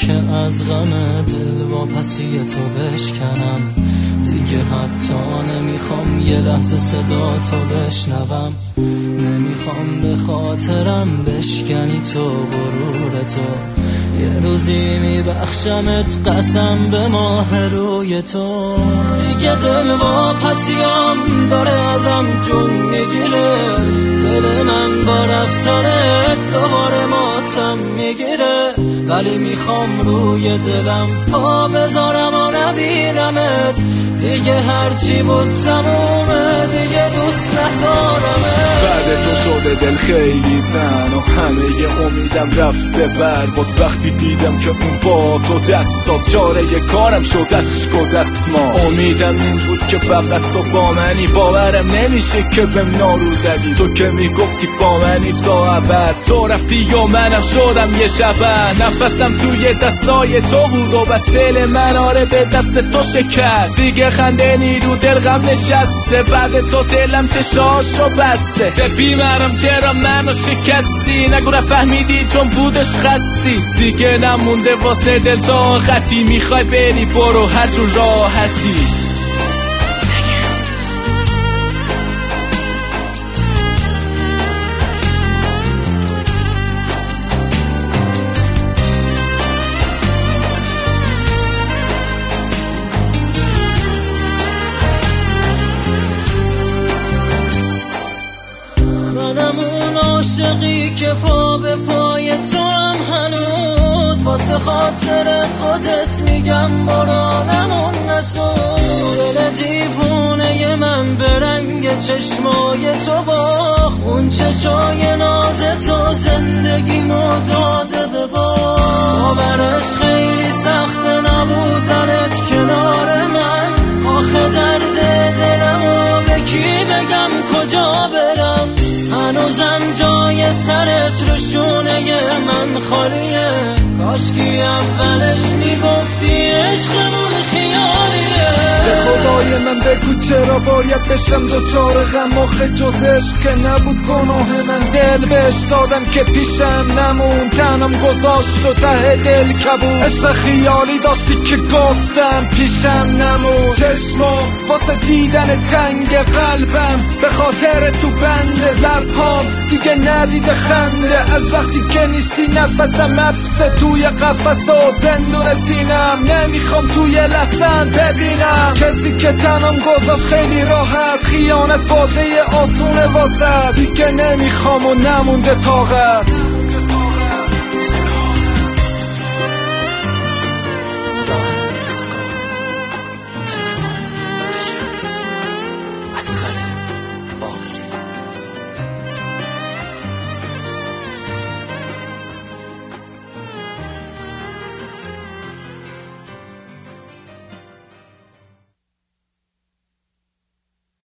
که از غم دل واپسی تو بشکنم. دیگه حتی نمیخوام یه لحظه صدا تو بشنوم. نمیخوام به خاطرم بشکنی تو غرور تو. یه روزی میبخشمت قسم به ماه روی تو. دیگه دل واپسیم داره ازم جون میگیره. دل من با رفتارت دوباره ماتم میگیره. ولی میخوام روی دلم پا بذارم و نبینمت. دیگه هرچی بود تمومه، دیگه دوست ندارمت. بعد تو شده دل خیلی زن و همه امیدم رفته برباد. وقتی دیدم که اون با تو دست داد چاره کارم شد عشق و دستما. امیدم این بود که فقط تو با منی. باورم نمیشه که بهم نارو زدی. تو که میگفتی با منی ساعت تو رفتی و منم شدم یه شبه. نفسم توی دستای تو بود و بس دل من آره به دست تو شکست. دیگه خنده نیرو دل غم نشسته. بعد تو دلم چشاشو بسته. ببینم چرا منو شکستی. نگو نفهمیدی چون بودش خستی. دیگه نمونده واسه دل طاقتی. میخوای بری برو هر جور راحتی. منم اون عاشقی که پا به پای تو هم هنوز. واسه خاطر خودت میگم برو نمون نسود. دل دیوونه من به رنگ چشمای تو باخت. اون چشای ناز تو زندگیمو داده به باد. باورش خیلی سخت نبودنت کنار من. آخه درد دلمو به کی بگم کجا برم. هنوزم جای سرت رو شونه من خالیه. کاشکی اولش میگفتی عشقمون خیالیه. به خدای من بگو چرا باید بشم دوچار غم. آخه جز عشق که نبود گناه من. دل بهش دادم که پیشم نمون. تنم گذاشت و ته دل کبود. عشق خیالی داشتی که گفتم پیشم نمون. چشما واسه دیدن تنگ قلبم. به خاطر تو بند لبهام دیگه ندیده خنده. از وقتی که نیستی نفسم حبسه توی قفس و زندون سینم. نمیخوام توی لحظم ببینم کسی که تنم گذاشت خیلی راحت. خیانت واژه آسونه واسه. دیگه نمیخوام و نمونده طاقت.